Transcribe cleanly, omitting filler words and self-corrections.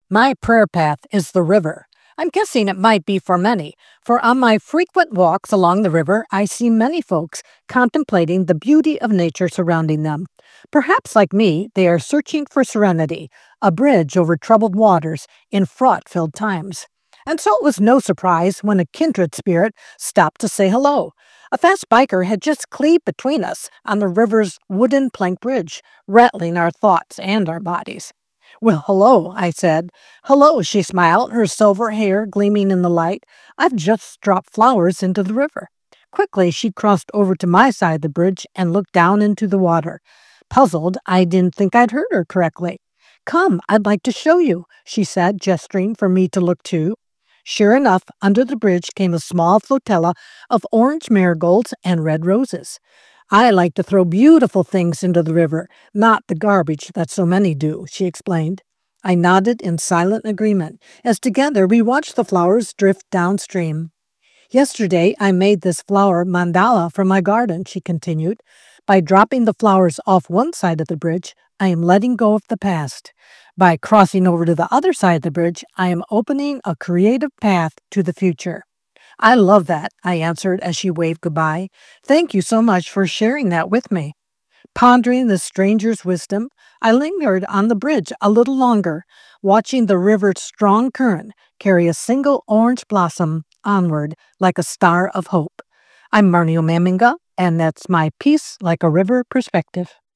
My prayer path is the river. I'm guessing it might be for many, for on my frequent walks along the river, I see many folks contemplating the beauty of nature surrounding them. Perhaps, like me, they are searching for serenity, a bridge over troubled waters in fraught filled times. And so it was no surprise when a kindred spirit stopped to say hello. A fast biker had just cleaved between us on the river's wooden plank bridge, rattling our thoughts and our bodies. Well, hello, I said. Hello, she smiled, her silver hair gleaming in the light. I've just dropped flowers into the river. Quickly, she crossed over to my side of the bridge and looked down into the water. Puzzled, I didn't think I'd heard her correctly. Come, I'd like to show you, she said, gesturing for me to look too. Sure enough, under the bridge came a small flotilla of orange marigolds and red roses. I like to throw beautiful things into the river, not the garbage that so many do, she explained. I nodded in silent agreement as together we watched the flowers drift downstream. Yesterday, I made this flower mandala for my garden, she continued. By dropping the flowers off one side of the bridge, I am letting go of the past. By crossing over to the other side of the bridge, I am opening a creative path to the future. I love that, I answered as she waved goodbye. Thank you so much for sharing that with me. Pondering the stranger's wisdom, I lingered on the bridge a little longer, watching the river's strong current carry a single orange blossom onward like a star of hope. I'm Marnio Maminga, and that's my Peace Like a River perspective.